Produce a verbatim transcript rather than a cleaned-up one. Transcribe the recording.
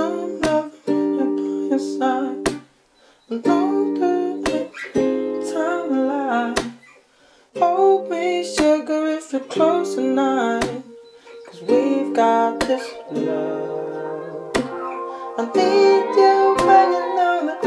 I'm loving you by your side. Long time alive. Hold me, sugar, if you're close tonight. Cause we've got this love. I need you when you know that